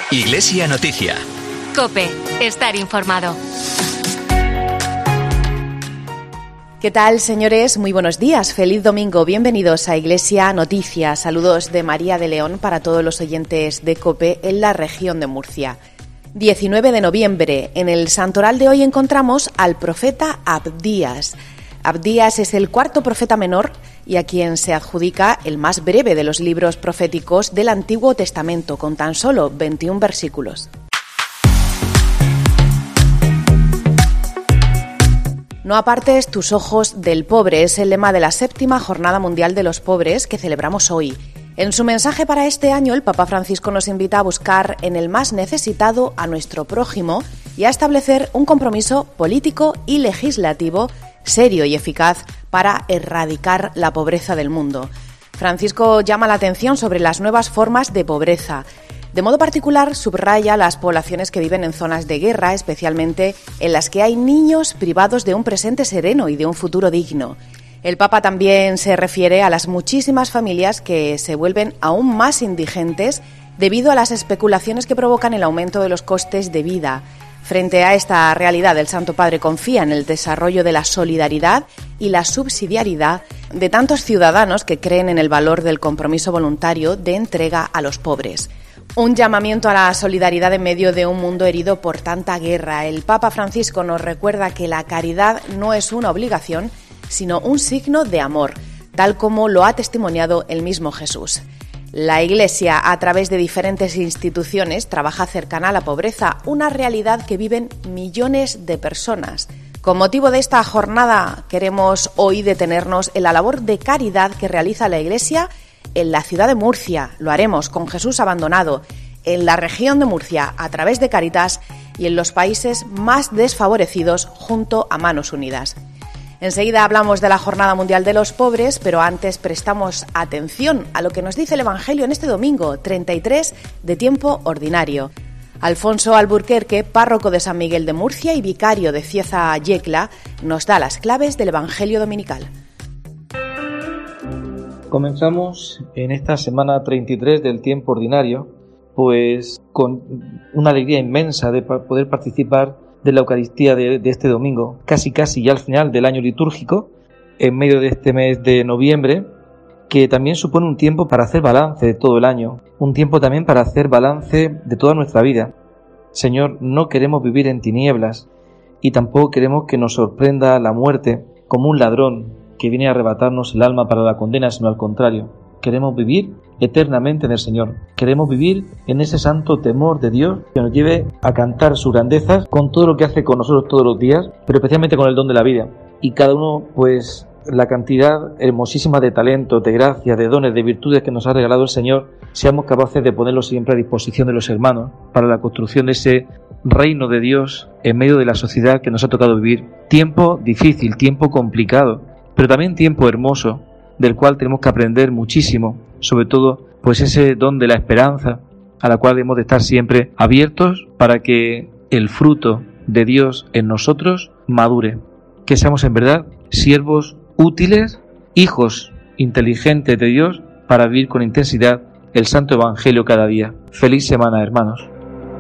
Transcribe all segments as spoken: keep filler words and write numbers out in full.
Iglesia Noticia. COPE. Estar informado. ¿Qué tal, señores? Muy buenos días. Feliz domingo. Bienvenidos a Iglesia Noticia. Saludos de María de León para todos los oyentes de COPE en la región de Murcia. diecinueve de noviembre. En el santoral de hoy encontramos al profeta Abdías. Abdías es el cuarto profeta menor y a quien se adjudica el más breve de los libros proféticos del Antiguo Testamento, con tan solo veintiún versículos. No apartes tus ojos del pobre es el lema de la séptima Jornada Mundial de los Pobres que celebramos hoy. En su mensaje para este año, el Papa Francisco nos invita a buscar en el más necesitado a nuestro prójimo y a establecer un compromiso político y legislativo serio y eficaz para erradicar la pobreza del mundo. Francisco llama la atención sobre las nuevas formas de pobreza. De modo particular, subraya las poblaciones que viven en zonas de guerra, especialmente en las que hay niños privados de un presente sereno y de un futuro digno. El Papa también se refiere a las muchísimas familias que se vuelven aún más indigentes debido a las especulaciones que provocan el aumento de los costes de vida. Frente a esta realidad, el Santo Padre confía en el desarrollo de la solidaridad y la subsidiariedad de tantos ciudadanos que creen en el valor del compromiso voluntario de entrega a los pobres. Un llamamiento a la solidaridad en medio de un mundo herido por tanta guerra. El Papa Francisco nos recuerda que la caridad no es una obligación, sino un signo de amor, tal como lo ha testimoniado el mismo Jesús. La Iglesia, a través de diferentes instituciones, trabaja cercana a la pobreza, una realidad que viven millones de personas. Con motivo de esta jornada, queremos hoy detenernos en la labor de caridad que realiza la Iglesia en la ciudad de Murcia. Lo haremos con Jesús Abandonado, en la región de Murcia, a través de Cáritas, y en los países más desfavorecidos, junto a Manos Unidas. Enseguida hablamos de la Jornada Mundial de los Pobres, pero antes prestamos atención a lo que nos dice el Evangelio en este domingo, treinta y tres de tiempo ordinario. Alfonso Alburquerque, párroco de San Miguel de Murcia y vicario de Cieza Yecla, nos da las claves del Evangelio dominical. Comenzamos en esta semana treinta y tres del tiempo ordinario, pues con una alegría inmensa de poder participar de la Eucaristía de, de este domingo, casi casi ya al final del año litúrgico, en medio de este mes de noviembre, que también supone un tiempo para hacer balance de todo el año, un tiempo también para hacer balance de toda nuestra vida. Señor, no queremos vivir en tinieblas y tampoco queremos que nos sorprenda la muerte como un ladrón que viene a arrebatarnos el alma para la condena, sino al contrario. Queremos vivir eternamente en el Señor. Queremos vivir en ese santo temor de Dios que nos lleve a cantar sus grandezas con todo lo que hace con nosotros todos los días, pero especialmente con el don de la vida. Y cada uno, pues, la cantidad hermosísima de talentos, de gracias, de dones, de virtudes que nos ha regalado el Señor, seamos capaces de ponerlos siempre a disposición de los hermanos para la construcción de ese reino de Dios en medio de la sociedad que nos ha tocado vivir. Tiempo difícil, tiempo complicado, pero también tiempo hermoso, del cual tenemos que aprender muchísimo, sobre todo pues ese don de la esperanza, a la cual debemos de estar siempre abiertos para que el fruto de Dios en nosotros madure, que seamos en verdad siervos útiles, hijos inteligentes de Dios para vivir con intensidad el Santo Evangelio cada día. Feliz semana, hermanos.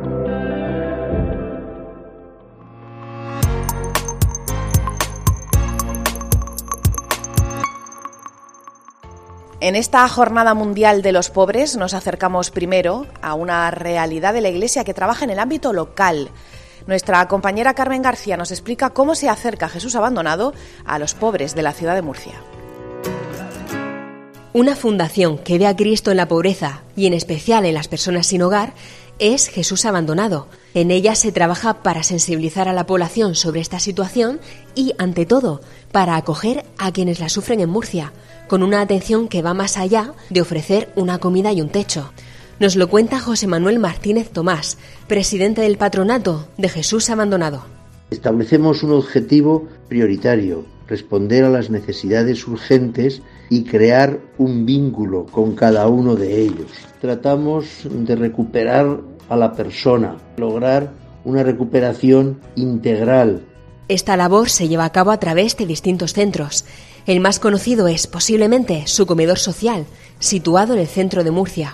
En esta Jornada Mundial de los Pobres nos acercamos primero a una realidad de la Iglesia que trabaja en el ámbito local. Nuestra compañera Carmen García nos explica cómo se acerca Jesús Abandonado a los pobres de la ciudad de Murcia. Una fundación que ve a Cristo en la pobreza y en especial en las personas sin hogar es Jesús Abandonado. En ella se trabaja para sensibilizar a la población sobre esta situación y, ante todo, para acoger a quienes la sufren en Murcia, con una atención que va más allá de ofrecer una comida y un techo. Nos lo cuenta José Manuel Martínez Tomás, presidente del Patronato de Jesús Abandonado. Establecemos un objetivo prioritario, responder a las necesidades urgentes y crear un vínculo con cada uno de ellos. Tratamos de recuperar a la persona, lograr una recuperación integral. Esta labor se lleva a cabo a través de distintos centros. El más conocido es posiblemente su comedor social, situado en el centro de Murcia.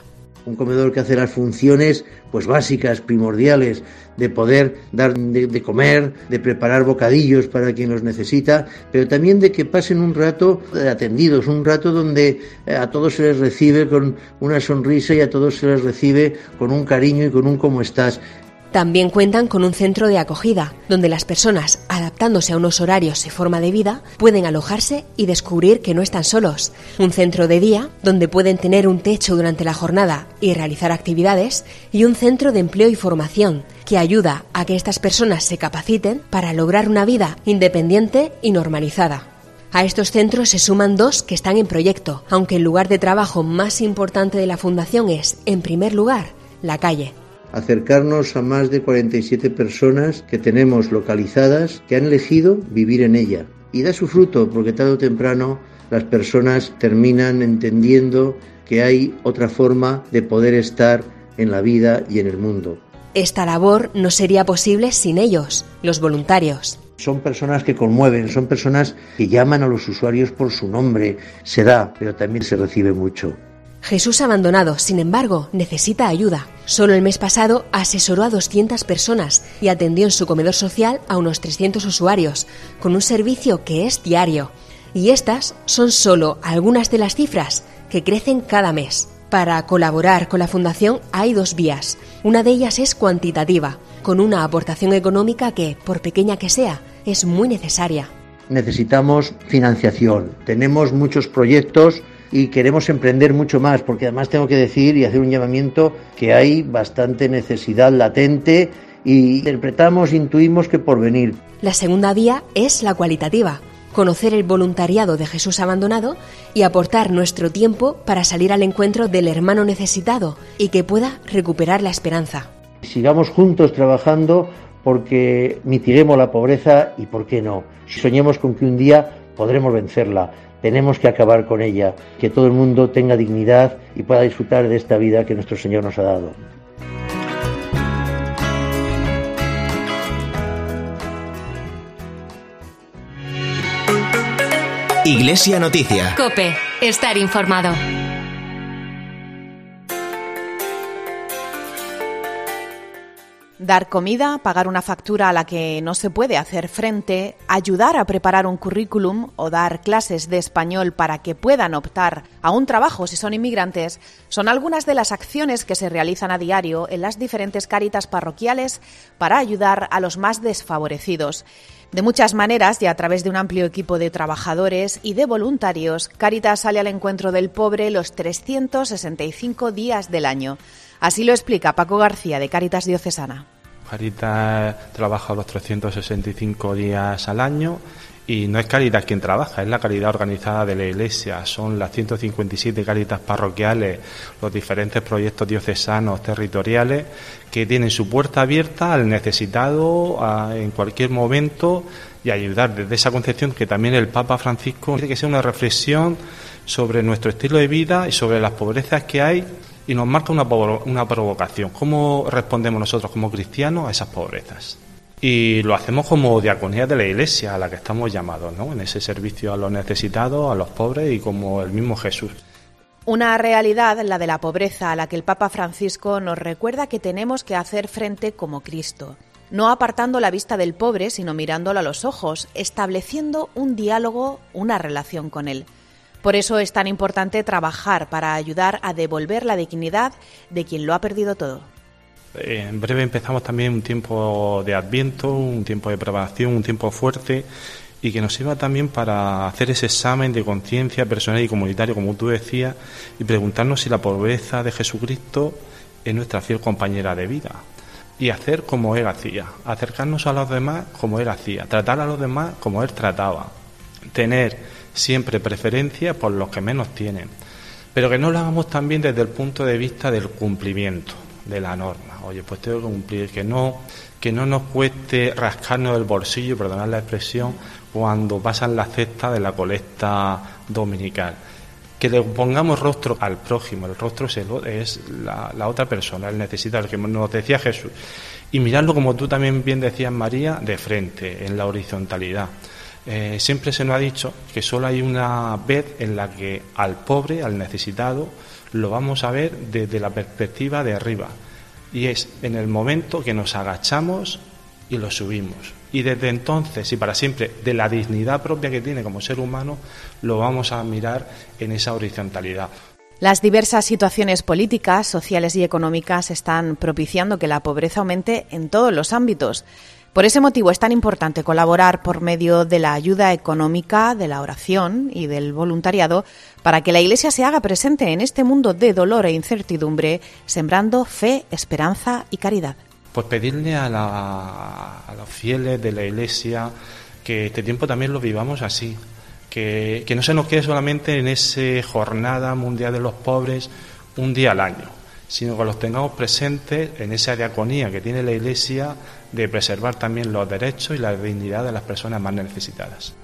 Un comedor que hace las funciones pues básicas, primordiales, de poder dar de, de comer, de preparar bocadillos para quien los necesita, pero también de que pasen un rato atendidos, un rato donde a todos se les recibe con una sonrisa y a todos se les recibe con un cariño y con un ¿cómo estás? También cuentan con un centro de acogida, donde las personas, adaptándose a unos horarios y forma de vida, pueden alojarse y descubrir que no están solos. Un centro de día, donde pueden tener un techo durante la jornada y realizar actividades, y un centro de empleo y formación, que ayuda a que estas personas se capaciten para lograr una vida independiente y normalizada. A estos centros se suman dos que están en proyecto, aunque el lugar de trabajo más importante de la Fundación es, en primer lugar, la calle. Acercarnos a más de cuarenta y siete personas que tenemos localizadas que han elegido vivir en ella. Y da su fruto, porque tarde o temprano las personas terminan entendiendo que hay otra forma de poder estar en la vida y en el mundo. Esta labor no sería posible sin ellos, los voluntarios. Son personas que conmueven, son personas que llaman a los usuarios por su nombre. Se da, pero también se recibe mucho. Jesús Abandonado, sin embargo, necesita ayuda. Solo el mes pasado asesoró a doscientas personas y atendió en su comedor social a unos trescientos usuarios, con un servicio que es diario. Y estas son solo algunas de las cifras que crecen cada mes. Para colaborar con la Fundación hay dos vías. Una de ellas es cuantitativa, con una aportación económica que, por pequeña que sea, es muy necesaria. Necesitamos financiación. Tenemos muchos proyectos y queremos emprender mucho más, porque además tengo que decir y hacer un llamamiento que hay bastante necesidad latente y interpretamos, intuimos que por venir. La segunda vía es la cualitativa, conocer el voluntariado de Jesús Abandonado y aportar nuestro tiempo para salir al encuentro del hermano necesitado y que pueda recuperar la esperanza. Sigamos juntos trabajando porque mitiguemos la pobreza y por qué no. Soñemos con que un día podremos vencerla. Tenemos que acabar con ella, que todo el mundo tenga dignidad y pueda disfrutar de esta vida que nuestro Señor nos ha dado. Iglesia Noticia. COPE. Estar informado. Dar comida, pagar una factura a la que no se puede hacer frente, ayudar a preparar un currículum o dar clases de español para que puedan optar a un trabajo si son inmigrantes, son algunas de las acciones que se realizan a diario en las diferentes cáritas parroquiales para ayudar a los más desfavorecidos. De muchas maneras y a través de un amplio equipo de trabajadores y de voluntarios, Cáritas sale al encuentro del pobre los trescientos sesenta y cinco días del año. Así lo explica Paco García, de Cáritas Diocesana. Cáritas trabaja los trescientos sesenta y cinco días al año y no es Cáritas quien trabaja, es la caridad organizada de la Iglesia. Son las ciento cincuenta y siete cáritas parroquiales, los diferentes proyectos diocesanos territoriales que tienen su puerta abierta al necesitado a, en cualquier momento y ayudar desde esa concepción que también el Papa Francisco tiene que ser una reflexión sobre nuestro estilo de vida y sobre las pobrezas que hay. Y nos marca una, una provocación. ¿Cómo respondemos nosotros como cristianos a esas pobrezas? Y lo hacemos como diaconía de la Iglesia a la que estamos llamados, ¿no? En ese servicio a los necesitados, a los pobres y como el mismo Jesús. Una realidad, la de la pobreza, a la que el Papa Francisco nos recuerda que tenemos que hacer frente como Cristo. No apartando la vista del pobre, sino mirándolo a los ojos, estableciendo un diálogo, una relación con él. Por eso es tan importante trabajar para ayudar a devolver la dignidad de quien lo ha perdido todo. En breve empezamos también un tiempo de Adviento, un tiempo de preparación, un tiempo fuerte y que nos sirva también para hacer ese examen de conciencia personal y comunitario, como tú decías, y preguntarnos si la pobreza de Jesucristo es nuestra fiel compañera de vida. Y hacer como Él hacía, acercarnos a los demás como Él hacía, tratar a los demás como Él trataba, tener siempre preferencia por los que menos tienen, pero que no lo hagamos también desde el punto de vista del cumplimiento de la norma. Oye, pues tengo que cumplir, que no, que no nos cueste rascarnos el bolsillo, perdonad la expresión, cuando pasan la cesta de la colecta dominical. Que le pongamos rostro al prójimo, el rostro es la, la otra persona, el necesitado, el que nos decía Jesús. Y mirarlo, como tú también bien decías, María, de frente, en la horizontalidad. Eh, siempre se nos ha dicho que solo hay una vez en la que al pobre, al necesitado, lo vamos a ver desde la perspectiva de arriba, y es en el momento que nos agachamos y lo subimos. Y desde entonces y para siempre, de la dignidad propia que tiene como ser humano, lo vamos a mirar en esa horizontalidad. Las diversas situaciones políticas, sociales y económicas están propiciando que la pobreza aumente en todos los ámbitos. Por ese motivo es tan importante colaborar por medio de la ayuda económica, de la oración y del voluntariado para que la Iglesia se haga presente en este mundo de dolor e incertidumbre, sembrando fe, esperanza y caridad. Pues pedirle a, la, a los fieles de la Iglesia que este tiempo también lo vivamos así, que, que no se nos quede solamente en esa Jornada Mundial de los Pobres un día al año, sino que los tengamos presentes en esa diaconía que tiene la Iglesia de preservar también los derechos y la dignidad de las personas más necesitadas.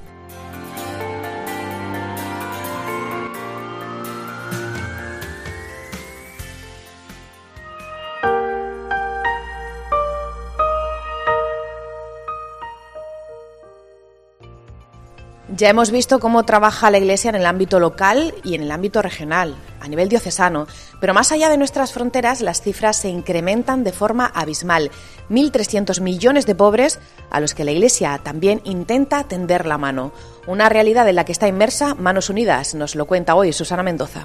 Ya hemos visto cómo trabaja la Iglesia en el ámbito local y en el ámbito regional, a nivel diocesano, pero más allá de nuestras fronteras las cifras se incrementan de forma abismal. mil trescientos millones de pobres a los que la Iglesia también intenta tender la mano. Una realidad en la que está inmersa Manos Unidas, nos lo cuenta hoy Susana Mendoza.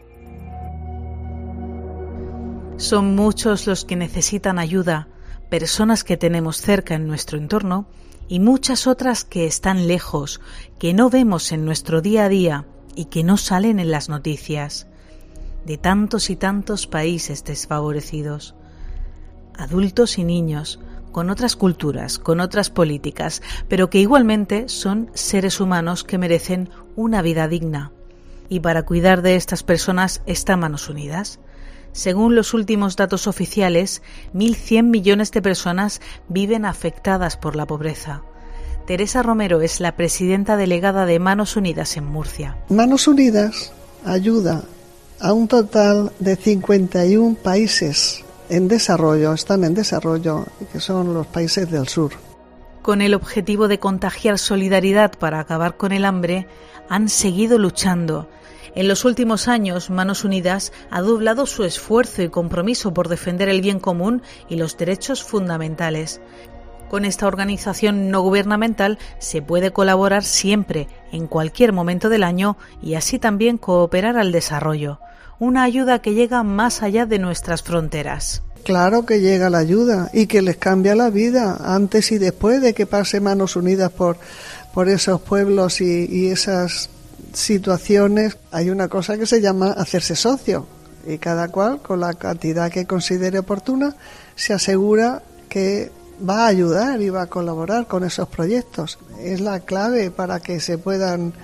Son muchos los que necesitan ayuda, personas que tenemos cerca en nuestro entorno, y muchas otras que están lejos, que no vemos en nuestro día a día y que no salen en las noticias, de tantos y tantos países desfavorecidos. Adultos y niños, con otras culturas, con otras políticas, pero que igualmente son seres humanos que merecen una vida digna. Y para cuidar de estas personas está Manos Unidas. Según los últimos datos oficiales, mil cien millones de personas viven afectadas por la pobreza. Teresa Romero es la presidenta delegada de Manos Unidas en Murcia. Manos Unidas ayuda a un total de cincuenta y uno países en desarrollo, están en desarrollo, que son los países del sur. Con el objetivo de contagiar solidaridad para acabar con el hambre, han seguido luchando. En los últimos años, Manos Unidas ha doblado su esfuerzo y compromiso por defender el bien común y los derechos fundamentales. Con esta organización no gubernamental se puede colaborar siempre, en cualquier momento del año, y así también cooperar al desarrollo. Una ayuda que llega más allá de nuestras fronteras. Claro que llega la ayuda y que les cambia la vida antes y después de que pase Manos Unidas por, por esos pueblos y, y esas situaciones. Hay una cosa que se llama hacerse socio y cada cual con la cantidad que considere oportuna se asegura que va a ayudar y va a colaborar con esos proyectos. Es la clave para que se puedan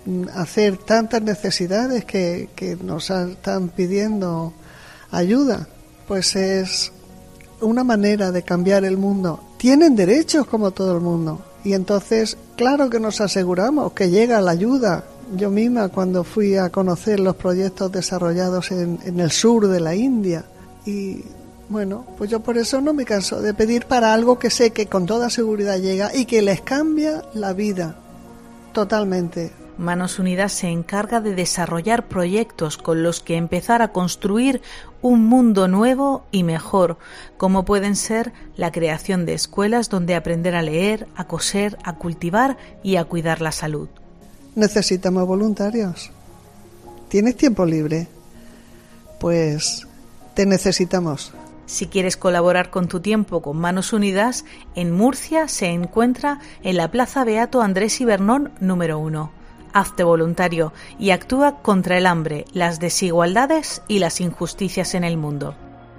hacer tantas necesidades que, que nos están pidiendo ayuda. Pues es una manera de cambiar el mundo. Tienen derechos como todo el mundo y entonces claro que nos aseguramos que llega la ayuda. Yo misma cuando fui a conocer los proyectos desarrollados en, en el sur de la India y bueno, pues yo por eso no me canso de pedir para algo que sé que con toda seguridad llega y que les cambia la vida totalmente. Manos Unidas se encarga de desarrollar proyectos con los que empezar a construir un mundo nuevo y mejor, como pueden ser la creación de escuelas donde aprender a leer, a coser, a cultivar y a cuidar la salud. Necesitamos voluntarios. ¿Tienes tiempo libre? Pues te necesitamos. Si quieres colaborar con tu tiempo con Manos Unidas, en Murcia se encuentra en la Plaza Beato Andrés Ibernón número uno. Hazte voluntario y actúa contra el hambre, las desigualdades y las injusticias en el mundo.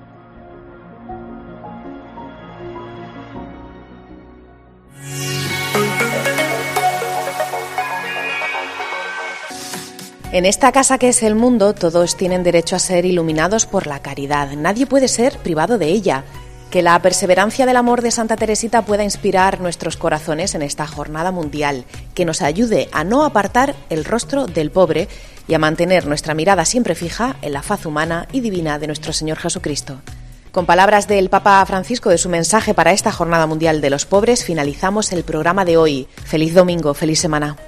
En esta casa que es el mundo, todos tienen derecho a ser iluminados por la caridad. Nadie puede ser privado de ella. Que la perseverancia del amor de Santa Teresita pueda inspirar nuestros corazones en esta jornada mundial, que nos ayude a no apartar el rostro del pobre y a mantener nuestra mirada siempre fija en la faz humana y divina de nuestro Señor Jesucristo. Con palabras del Papa Francisco de su mensaje para esta Jornada Mundial de los Pobres, finalizamos el programa de hoy. Feliz domingo, feliz semana.